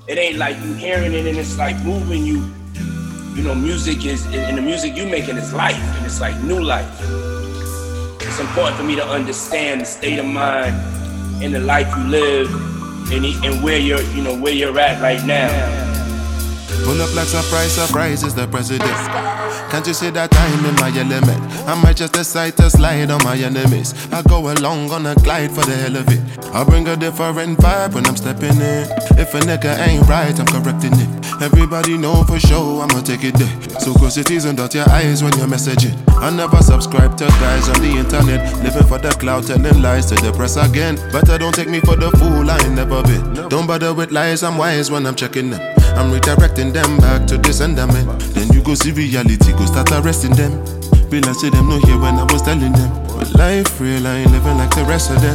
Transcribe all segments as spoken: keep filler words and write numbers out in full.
it ain't like you hearing it and it's like moving you. You know, music is, and the music you making is life, and it's like new life. It's important for me to understand the state of mind and the life you live, and, and where you're, you know, where you're at right now. Pull up like surprise, surprise is the president. Can't you see that I'm in my element? I might just decide to slide on my enemies. I go along on a glide for the hell of it. I bring a different vibe when I'm stepping in. If a nigga ain't right, I'm correcting it. Everybody know for sure I'ma take it there. So cross your T's and dot your I's when you're messaging. I never subscribe to guys on the internet, living for the cloud, telling lies to the press again. Better don't take me for the fool, I ain't never been. Don't bother with lies, I'm wise when I'm checking them. I'm redirecting them back to the sentiment. Then you go see reality, go start arresting them. Be like say them no hear when I was telling them. But life real, I ain't living like the rest of them.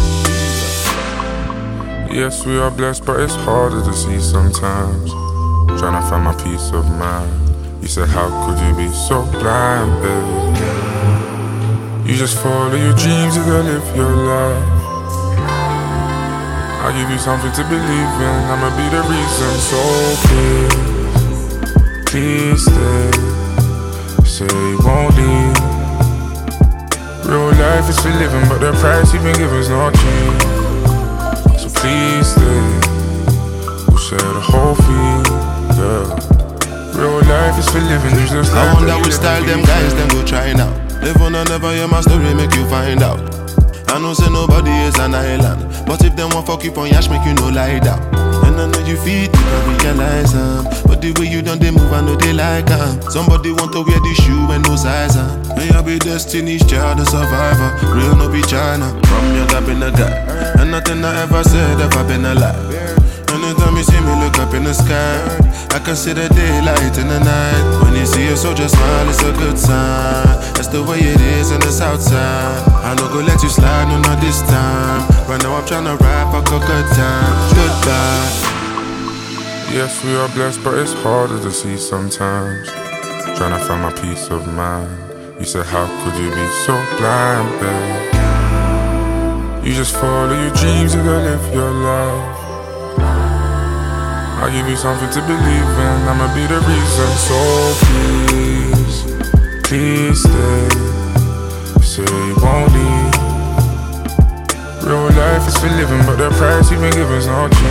Yes, we are blessed, but it's harder to see sometimes. Trying to find my peace of mind. You said, how could you be so blind, babe? You just follow your dreams, you gotta live your life. I'll give you something to believe in, I'ma be the reason. So please, please stay. Say you won't leave. Real life is for living, but the price you've been given's not cheap. So please stay. We'll share the whole fee, yeah. Real life is for living, you just I wonder which style them guys them go try now. Live on and never hear my story, make you find out. I know say nobody is an island, but if them want fuck you on yash, make you no lie down. And I know you feel it, you realize um, but the way you done they move, I know they like um. Somebody want to wear the shoe and no size um. May I be Destiny's Child, the survivor. Real no be China. From young I've been a guy, and nothing I ever said ever been a lie. Anytime you see me look up in the sky, I can see the daylight in the night. When you see a soldier smile, it's a good sign. That's the way it is in the south side. I no go let you slide, no not this time. Right now I'm tryna rap, I got good time. Goodbye. Yes, we are blessed, but it's harder to see sometimes. Trying to find my peace of mind. You said, how could you be so blind, babe? You just follow your dreams, you gotta live your life. I'll give you something to believe in, I'ma be the reason. So please, please stay. Say you won't leave. Real life is for living, but the price you've been given's not cheap.